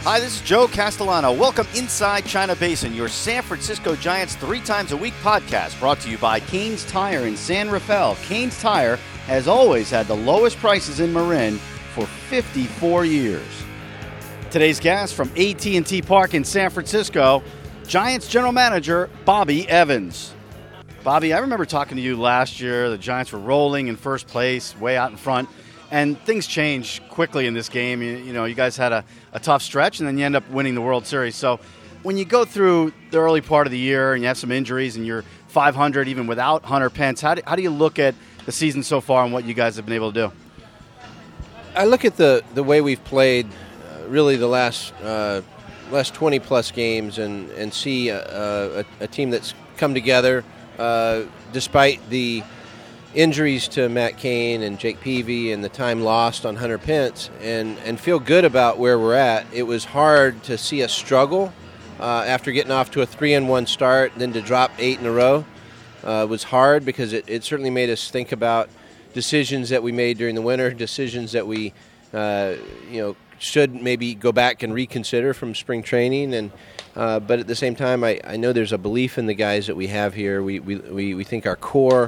Hi, this is Joe Castellano. Welcome inside China Basin, your San Francisco Giants 3 times a week podcast, brought to you by Kane's Tire in San Rafael. Kane's Tire has always had the lowest prices in Marin for 54 years. Today's guest from AT&T Park in San Francisco, Giants general manager Bobby Evans. Bobby, I remember talking to you last year. The Giants were rolling in first place, way out in front. And things change quickly in this game. You know, you guys had a tough stretch, and then you end up winning the World Series. So when you go through the early part of the year and you have some injuries and you're 500 even without Hunter Pence, how do you look at the season so far and what you guys have been able to do? I look at the way we've played really the last 20-plus games and see a team that's come together despite the injuries to Matt Cain and Jake Peavy and the time lost on Hunter Pence, and feel good about where we're at. It was hard to see us struggle after getting off to a 3-1 start, then to drop 8 in a row. Was hard because it certainly made us think about decisions that we made during the winter, decisions that we should maybe go back and reconsider from spring training. And but at the same time, I know there's a belief in the guys that we have here. We think our core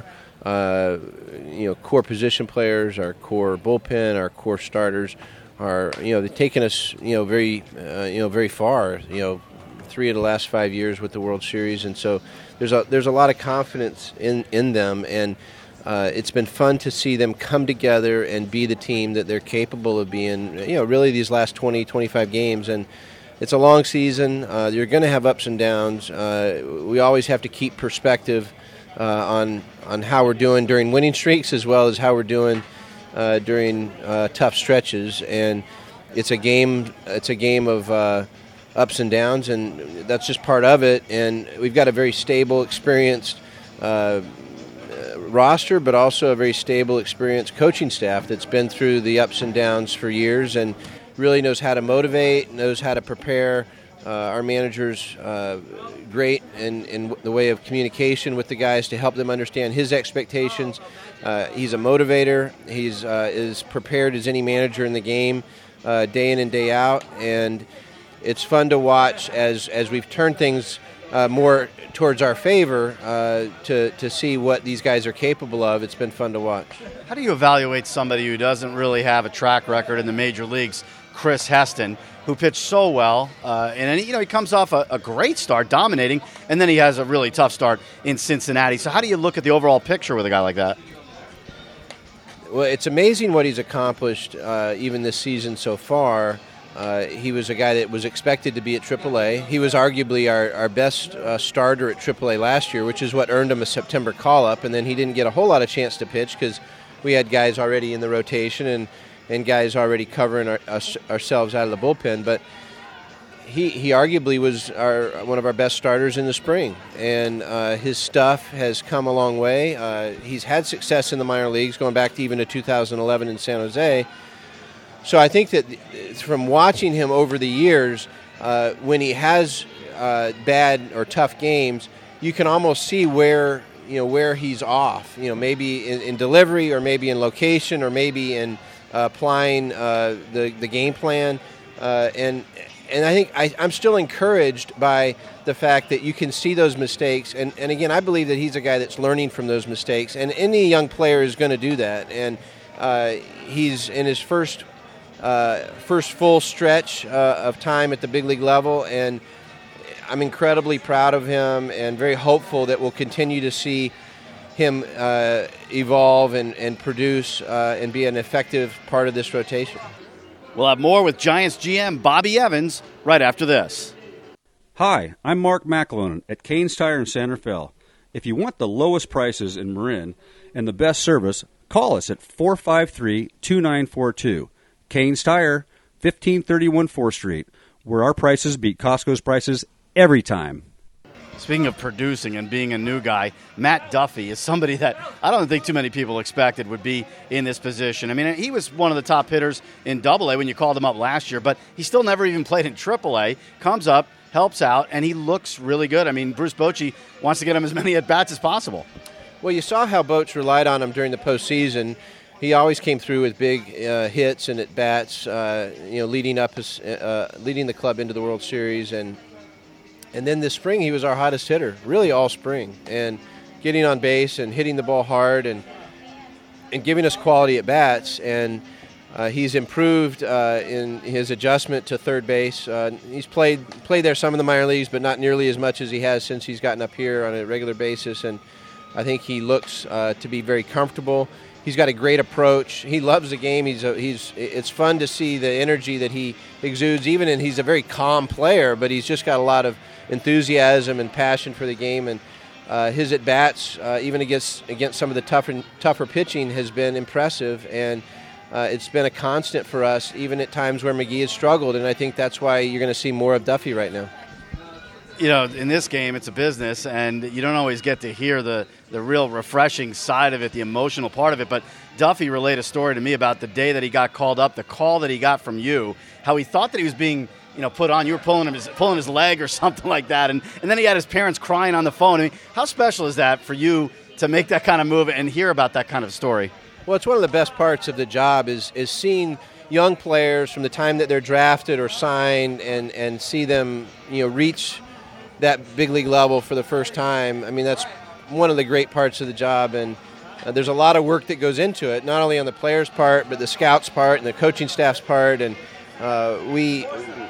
position players, our core bullpen, our core starters are, they've taken us, very far, 3 of the last 5 years with the World Series. And so there's a lot of confidence in them. And it's been fun to see them come together and be the team that they're capable of being, really these last 20, 25 games. And it's a long season. You're going to have ups and downs. We always have to keep perspective on how we're doing during winning streaks as well as how we're doing during tough stretches. And it's a game of ups and downs, and that's just part of it. And we've got a very stable, experienced roster, but also a very stable, experienced coaching staff that's been through the ups and downs for years and really knows how to motivate, knows how to prepare. Our manager's great in the way of communication with the guys to help them understand his expectations. He's a motivator. He's as prepared as any manager in the game, day in and day out. And it's fun to watch as we've turned things more towards our favor to see what these guys are capable of. It's been fun to watch. How do you evaluate somebody who doesn't really have a track record in the major leagues, Chris Heston, who pitched so well, and he comes off a great start, dominating, and then he has a really tough start in Cincinnati. So how do you look at the overall picture with a guy like that? Well, it's amazing what he's accomplished even this season so far. He was a guy that was expected to be at AAA. He was arguably our best starter at AAA last year, which is what earned him a September call-up, and then he didn't get a whole lot of chance to pitch because we had guys already in the rotation and guys already covering ourselves out of the bullpen. But he arguably was one of our best starters in the spring, and his stuff has come a long way. He's had success in the minor leagues, going back to even to 2011 in San Jose. So I think that from watching him over the years, when he has bad or tough games, you can almost see where he's off. Maybe in delivery, or maybe in location, or maybe in applying the game plan, and I think I'm still encouraged by the fact that you can see those mistakes, and again, I believe that he's a guy that's learning from those mistakes, and any young player is going to do that, and he's in his first full stretch of time at the big league level, and I'm incredibly proud of him and very hopeful that we'll continue to see him evolve and produce and be an effective part of this rotation. We'll have more with Giants GM Bobby Evans right after this. Hi, I'm Mark McAloon at Kane's Tire in San Rafael. If you want the lowest prices in Marin and the best service, call us at 453-2942. Kane's Tire, 1531 4th Street, where our prices beat Costco's prices every time. Speaking of producing and being a new guy, Matt Duffy is somebody that I don't think too many people expected would be in this position. I mean, he was one of the top hitters in Double-A when you called him up last year, but he still never even played in Triple-A. Comes up, helps out, and he looks really good. I mean, Bruce Bochy wants to get him as many at-bats as possible. Well, you saw how Boch relied on him during the postseason. he always came through with big hits and at bats. Leading the club into the World Series, and then this spring he was our hottest hitter, really all spring, and getting on base and hitting the ball hard and giving us quality at bats. And he's improved in his adjustment to third base. He's played there some in the minor leagues, but not nearly as much as he has since he's gotten up here on a regular basis. And I think he looks to be very comfortable. He's got a great approach. He loves the game. It's fun to see the energy that he exudes. And he's a very calm player, but he's just got a lot of enthusiasm and passion for the game. And his at bats, even against some of the tougher pitching, has been impressive. And it's been a constant for us, even at times where McGee has struggled. And I think that's why you're going to see more of Duffy right now. In this game, it's a business, and you don't always get to hear the real refreshing side of it, the emotional part of it. But Duffy relayed a story to me about the day that he got called up, the call that he got from you, how he thought that he was being put on. You were pulling his leg or something like that, and then he had his parents crying on the phone. I mean, how special is that for you to make that kind of move and hear about that kind of story? Well, it's one of the best parts of the job is seeing young players from the time that they're drafted or signed and see them reach that big league level for the first time. I mean, that's one of the great parts of the job, and there's a lot of work that goes into it, not only on the players' part, but the scouts' part and the coaching staff's part. And we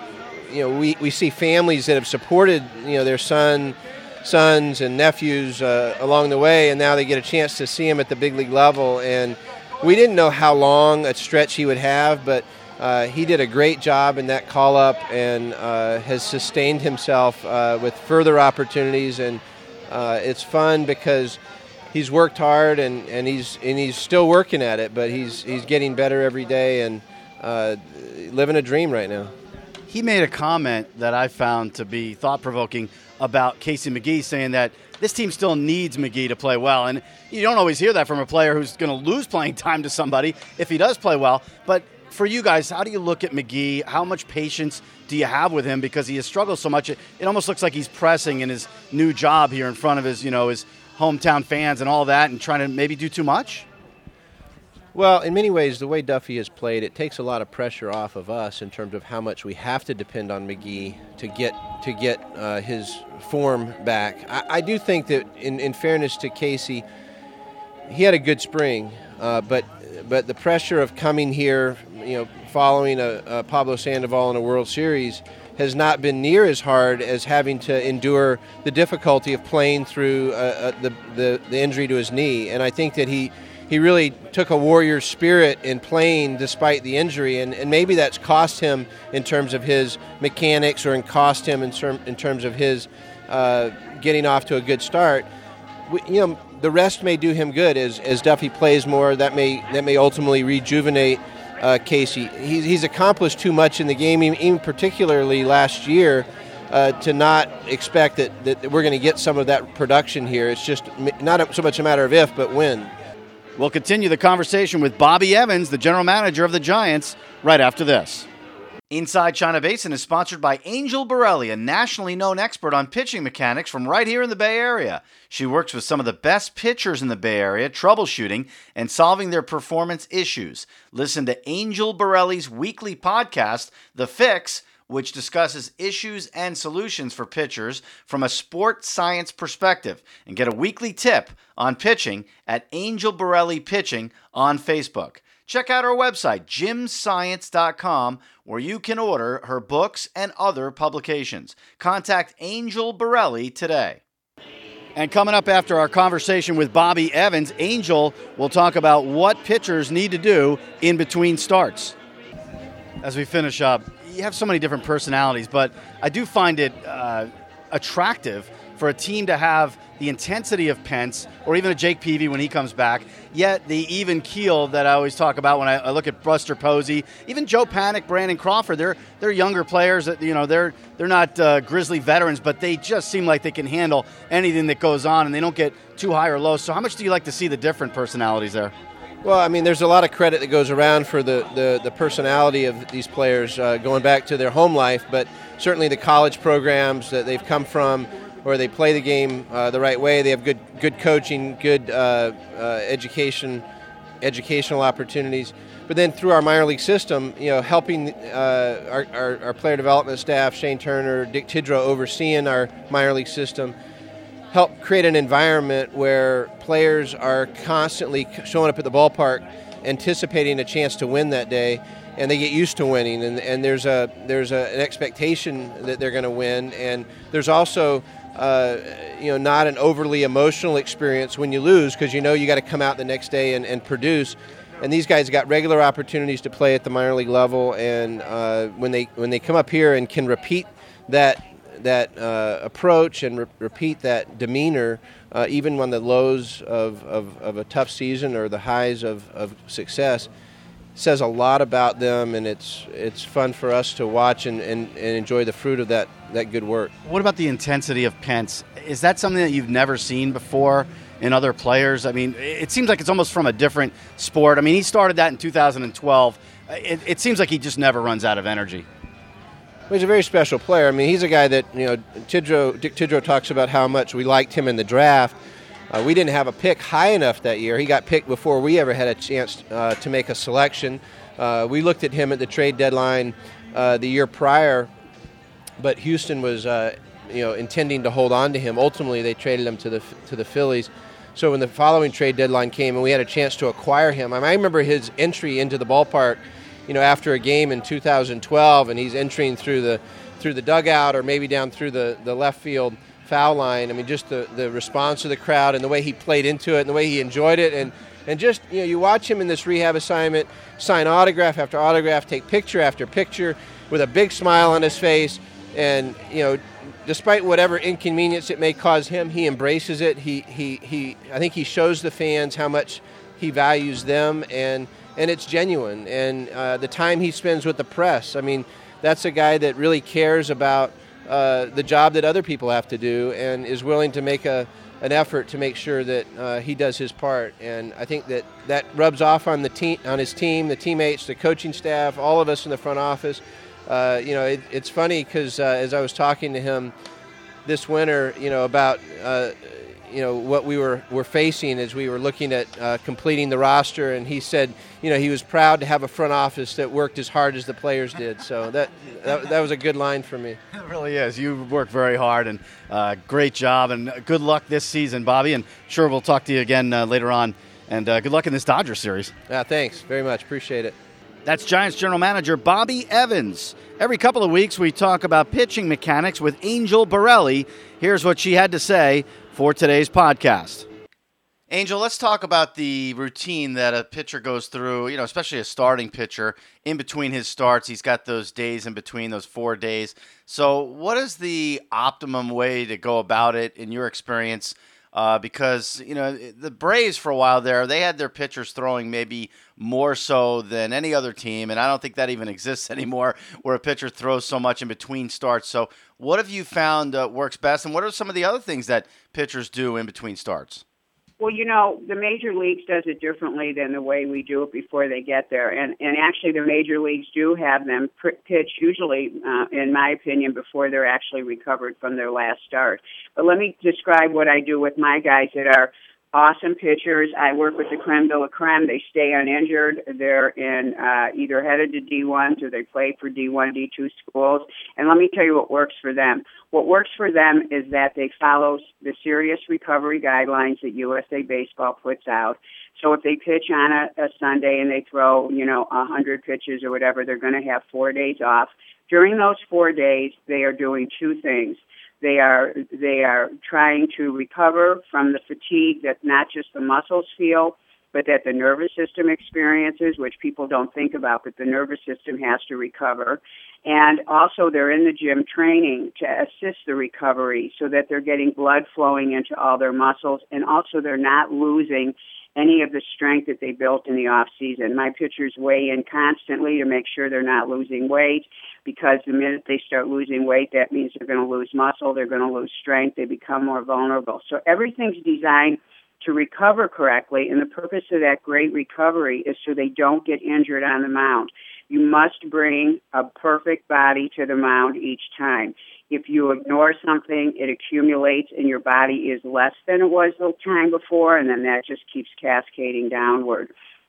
see families that have supported their sons and nephews along the way, and now they get a chance to see him at the big league level. And we didn't know how long a stretch he would have, but he did a great job in that call-up and has sustained himself with further opportunities. And it's fun because he's worked hard and he's still working at it, but he's getting better every day and living a dream right now. He made a comment that I found to be thought-provoking about Casey McGee, saying that this team still needs McGee to play well. And you don't always hear that from a player who's going to lose playing time to somebody if he does play well. But for you guys, how do you look at McGee? How much patience do you have with him? Because he has struggled so much. It almost looks like he's pressing in his new job here in front of his hometown fans and all that, and trying to maybe do too much. Well, in many ways, the way Duffy has played, it takes a lot of pressure off of us in terms of how much we have to depend on McGee to get his form back. I do think that, in fairness to Casey, he had a good spring, but the pressure of coming here, following a Pablo Sandoval in a World Series, has not been near as hard as having to endure the difficulty of playing through the injury to his knee. And I think that he really took a warrior spirit in playing despite the injury, and maybe that's cost him in terms of his mechanics or cost him in terms of his getting off to a good start. The rest may do him good as Duffy plays more. That may ultimately rejuvenate Casey. He's accomplished too much in the game, even particularly last year, to not expect that we're going to get some of that production here. It's just not so much a matter of if, but when. We'll continue the conversation with Bobby Evans, the general manager of the Giants, right after this. Inside China Basin is sponsored by Angel Borelli, a nationally known expert on pitching mechanics from right here in the Bay Area. She works with some of the best pitchers in the Bay Area, troubleshooting and solving their performance issues. Listen to Angel Borelli's weekly podcast, The Fix, which discusses issues and solutions for pitchers from a sports science perspective, and get a weekly tip on pitching at Angel Borelli Pitching on Facebook. Check out our website, gymscience.com, where you can order her books and other publications. Contact Angel Borelli today. And coming up after our conversation with Bobby Evans, Angel will talk about what pitchers need to do in between starts. As we finish up, you have so many different personalities, but I do find it attractive for a team to have the intensity of Pence or even a Jake Peavy when he comes back, yet the even keel that I always talk about when I look at Buster Posey, even Joe Panik, Brandon Crawford. They're younger players that they're not grizzly veterans, but they just seem like they can handle anything that goes on and they don't get too high or low. So how much do you like to see the different personalities there? Well, I mean, there's a lot of credit that goes around for the personality of these players going back to their home life, but certainly the college programs that they've come from, where they play the game the right way, they have good coaching, good education, educational opportunities. But then through our minor league system, helping our player development staff, Shane Turner, Dick Tidrow, overseeing our minor league system, help create an environment where players are constantly showing up at the ballpark, anticipating a chance to win that day, and they get used to winning. And there's an expectation that they're going to win, and there's also not an overly emotional experience when you lose, because you got to come out the next day and produce. And these guys got regular opportunities to play at the minor league level, and when they come up here and can repeat that approach and repeat that demeanor, even on the lows of a tough season or the highs of success, says a lot about them, and it's fun for us to watch and enjoy the fruit of that good work. What about the intensity of Pence? Is that something that you've never seen before in other players? I mean, it seems like it's almost from a different sport. I mean, he started that in 2012. It seems like he just never runs out of energy. Well, he's a very special player. I mean, he's a guy that, Dick Tidrow talks about how much we liked him in the draft. We didn't have a pick high enough that year. He got picked before we ever had a chance to make a selection. We looked at him at the trade deadline the year prior, but Houston was, intending to hold on to him. Ultimately, they traded him to the Phillies. So when the following trade deadline came and we had a chance to acquire him, I remember his entry into the ballpark, after a game in 2012, and he's entering through the dugout or maybe down through the left field foul line. I mean, just the response of the crowd and the way he played into it and the way he enjoyed it. And just, you watch him in this rehab assignment, sign autograph after autograph, take picture after picture with a big smile on his face. And, despite whatever inconvenience it may cause him, he embraces it. I think he shows the fans how much he values them, and it's genuine. And the time he spends with the press, I mean, that's a guy that really cares about the job that other people have to do and is willing to make an effort to make sure that he does his part. And I think that rubs off on his team, the teammates, the coaching staff, all of us in the front office. It's funny because as I was talking to him this winter, about what we were facing as we were looking at completing the roster, and he said, he was proud to have a front office that worked as hard as the players did. So that was a good line for me. It really is. You work very hard, and great job, and good luck this season, Bobby. And sure, we'll talk to you again later on. And good luck in this Dodger series. Thanks very much. Appreciate it. That's Giants General Manager Bobby Evans. Every couple of weeks, we talk about pitching mechanics with Angel Borelli. Here's what she had to say for today's podcast. Angel, let's talk about the routine that a pitcher goes through, especially a starting pitcher. In between his starts, he's got those days in between, those 4 days. So what is the optimum way to go about it in your experience? Because, the Braves for a while there, they had their pitchers throwing maybe more so than any other team, and I don't think that even exists anymore, where a pitcher throws so much in between starts. So what have you found works best, and what are some of the other things that pitchers do in between starts? Well, the major leagues does it differently than the way we do it before they get there. And actually, the major leagues do have them pitch usually, in my opinion, before they're actually recovered from their last start. But let me describe what I do with my guys that are awesome pitchers. I work with the creme de la creme. They stay uninjured. They're in either headed to D1s or they play for D1, D2 schools. And let me tell you what works for them. What works for them is that they follow the serious recovery guidelines that USA Baseball puts out. So if they pitch on a Sunday and they throw, 100 pitches or whatever, they're going to have 4 days off. During those 4 days, they are doing two things. They are trying to recover from the fatigue that not just the muscles feel, but that the nervous system experiences, which people don't think about, but the nervous system has to recover. And also they're in the gym training to assist the recovery so that they're getting blood flowing into all their muscles, and also they're not losing any of the strength that they built in the off season. My pitchers weigh in constantly to make sure they're not losing weight, because the minute they start losing weight, that means they're going to lose muscle, they're going to lose strength, they become more vulnerable. So everything's designed to recover correctly, and the purpose of that great recovery is so they don't get injured on the mound. You must bring a perfect body to the mound each time. If you ignore something, it accumulates and your body is less than it was the time before, and then that just keeps cascading downward.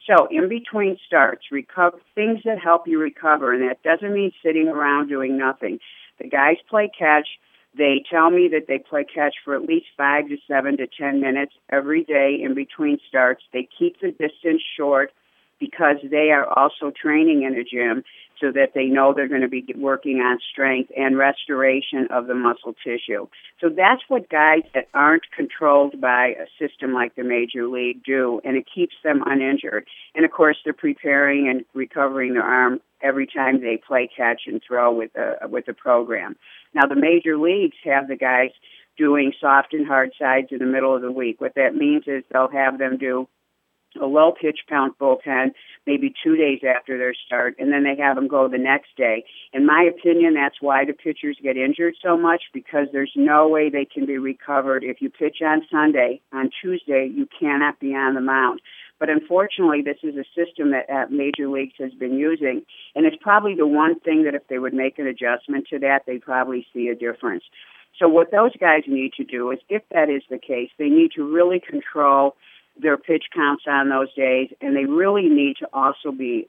So in between starts, recover things that help you recover, and that doesn't mean sitting around doing nothing. The guys play catch. They tell me that they play catch for at least 5 to 7 to 10 minutes every day in between starts. They keep the distance short because they are also training in a gym so that they know they're going to be working on strength and restoration of the muscle tissue. So that's what guys that aren't controlled by a system like the Major League do, and it keeps them uninjured. And, of course, they're preparing and recovering their arm every time they play catch and throw with the program. Now, the Major Leagues have the guys doing soft and hard sides in the middle of the week. What that means is they'll have them do a low pitch count bullpen maybe 2 days after their start, and then they have them go the next day. In my opinion, that's why the pitchers get injured so much, because there's no way they can be recovered. If you pitch on Sunday, on Tuesday, you cannot be on the mound. But unfortunately, this is a system that Major Leagues has been using, and it's probably the one thing that if they would make an adjustment to that, they'd probably see a difference. So what those guys need to do is, if that is the case, they need to really control their pitch counts on those days, and they really need to also be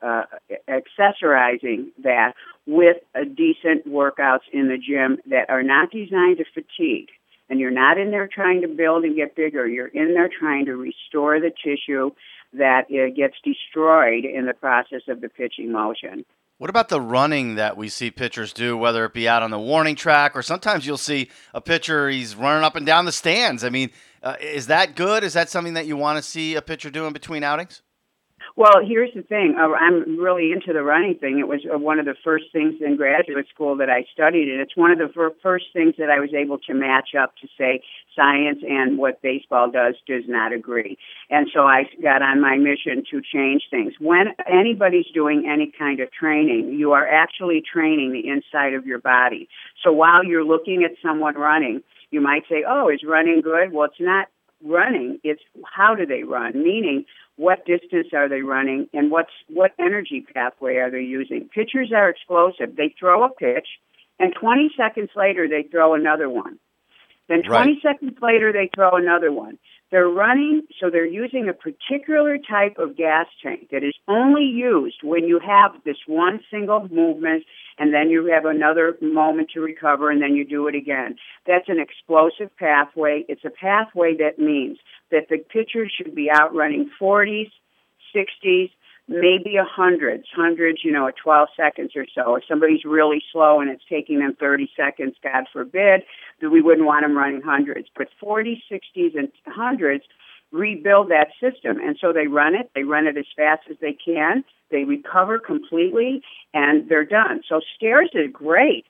accessorizing that with decent workouts in the gym that are not designed to fatigue. And you're not in there trying to build and get bigger. You're in there trying to restore the tissue that gets destroyed in the process of the pitching motion. What about the running that we see pitchers do, whether it be out on the warning track or sometimes you'll see a pitcher, he's running up and down the stands. I mean, is that good? Is that something that you want to see a pitcher do in between outings? Well, here's the thing. I'm really into the running thing. It was one of the first things in graduate school that I studied, and it's one of the first things that I was able to match up to say science and what baseball does not agree. And so I got on my mission to change things. When anybody's doing any kind of training, you are actually training the inside of your body. So while you're looking at someone running, you might say, oh, is running good? Well, it's not running. It's how do they run, meaning what distance are they running, and what energy pathway are they using? Pitchers are explosive. They throw a pitch, and 20 seconds later they throw another one. Then 20 seconds later they throw another one. They're running, so they're using a particular type of gas tank that is only used when you have this one single movement, and then you have another moment to recover, and then you do it again. That's an explosive pathway. It's a pathway that means that the pitcher should be out running 40s, 60s, maybe 100s, at 12 seconds or so. If somebody's really slow and it's taking them 30 seconds, God forbid, that we wouldn't want them running hundreds. But 40s, 60s, and 100s rebuild that system. And so they run it as fast as they can. They recover completely, and they're done. So stairs is great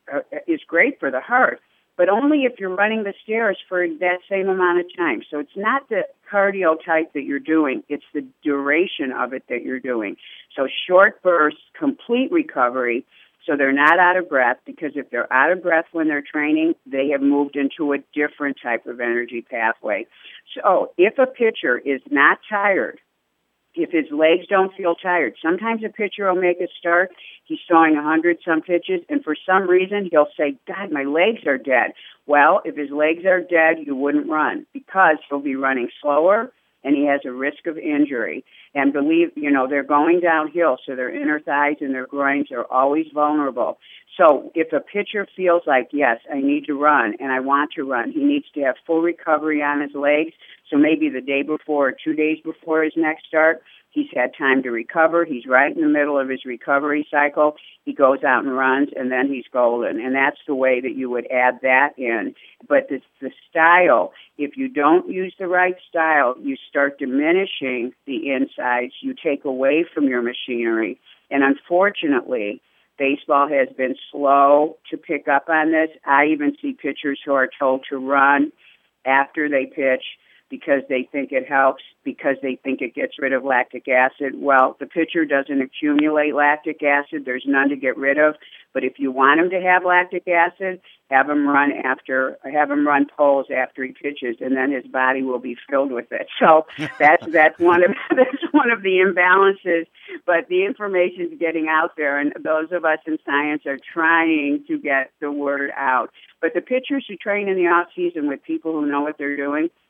for the heart, but only if you're running the stairs for that same amount of time. So it's not the cardio type that you're doing, it's the duration of it that you're doing. So short bursts, complete recovery, so they're not out of breath, because if they're out of breath when they're training, they have moved into a different type of energy pathway. So if a pitcher is not tired, if his legs don't feel tired, sometimes a pitcher will make a start, he's throwing 100-some pitches, and for some reason he'll say, God, my legs are dead. Well, if his legs are dead, you wouldn't run, because he'll be running slower, and he has a risk of injury. And believe, they're going downhill, so their inner thighs and their groins are always vulnerable. So if a pitcher feels like, yes, I need to run and I want to run, he needs to have full recovery on his legs. So maybe the day before or 2 days before his next start, he's had time to recover. He's right in the middle of his recovery cycle. He goes out and runs, and then he's golden. And that's the way that you would add that in. But the style, if you don't use the right style, you start diminishing the insides. You take away from your machinery. And unfortunately, baseball has been slow to pick up on this. I even see pitchers who are told to run after they pitch because they think it helps, because they think it gets rid of lactic acid. Well, the pitcher doesn't accumulate lactic acid. There's none to get rid of. But if you want him to have lactic acid, have him run poles after he pitches, and then his body will be filled with it. So that's one of the imbalances. But the information is getting out there, and those of us in science are trying to get the word out. But the pitchers who train in the off season with people who know what they're doing,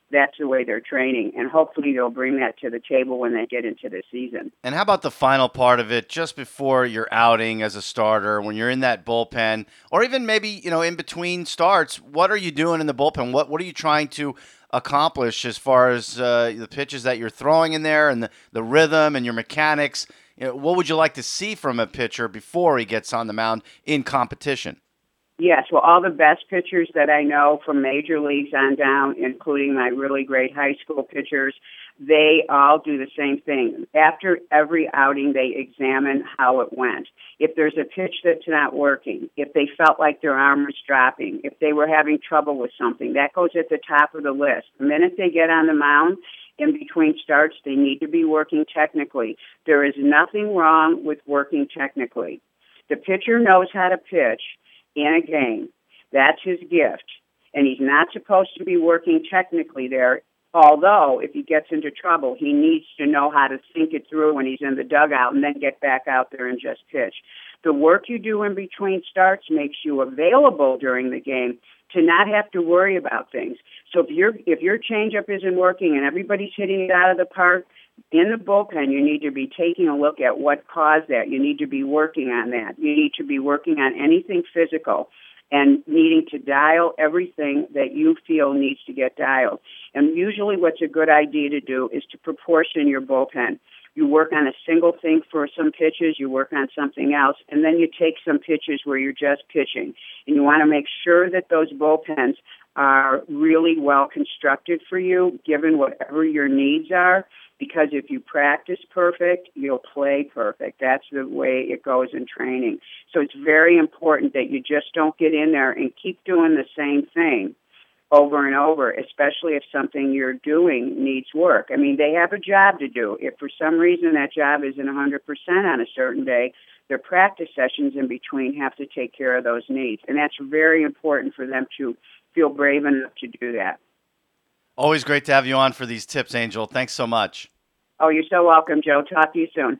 that's the way they're training, and hopefully they'll bring that to the table when they get into the season. And how about the final part of it, just before your outing as a starter, when you're in that bullpen, or even maybe, in between starts, what are you doing in the bullpen? What are you trying to accomplish as far as the pitches that you're throwing in there and the rhythm and your mechanics? What would you like to see from a pitcher before he gets on the mound in competition? Yes, well, all the best pitchers that I know from major leagues on down, including my really great high school pitchers, they all do the same thing. After every outing, they examine how it went. If there's a pitch that's not working, if they felt like their arm was dropping, if they were having trouble with something, that goes at the top of the list. The minute they get on the mound, in between starts, they need to be working technically. There is nothing wrong with working technically. The pitcher knows how to pitch in a game. That's his gift. And he's not supposed to be working technically there, although if he gets into trouble, he needs to know how to think it through when he's in the dugout and then get back out there and just pitch. The work you do in between starts makes you available during the game to not have to worry about things. So if your changeup isn't working and everybody's hitting it out of the park, in the bullpen, you need to be taking a look at what caused that. You need to be working on that. You need to be working on anything physical and needing to dial everything that you feel needs to get dialed. And usually what's a good idea to do is to proportion your bullpen. You work on a single thing for some pitches, you work on something else, and then you take some pitches where you're just pitching. And you want to make sure that those bullpens are really well constructed for you, given whatever your needs are. Because if you practice perfect, you'll play perfect. That's the way it goes in training. So it's very important that you just don't get in there and keep doing the same thing over and over, especially if something you're doing needs work. I mean, they have a job to do. If for some reason that job isn't 100% on a certain day, their practice sessions in between have to take care of those needs. And that's very important for them to feel brave enough to do that. Always great to have you on for these tips, Angel. Thanks so much. Oh, you're so welcome, Joe. Talk to you soon.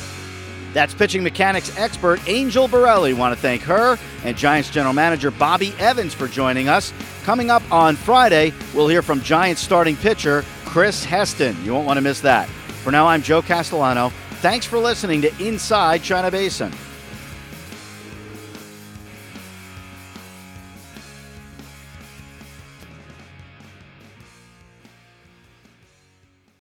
That's pitching mechanics expert Angel Borelli. Want to thank her and Giants general manager Bobby Evans for joining us. Coming up on Friday, we'll hear from Giants starting pitcher Chris Heston. You won't want to miss that. For now, I'm Joe Castellano. Thanks for listening to Inside China Basin.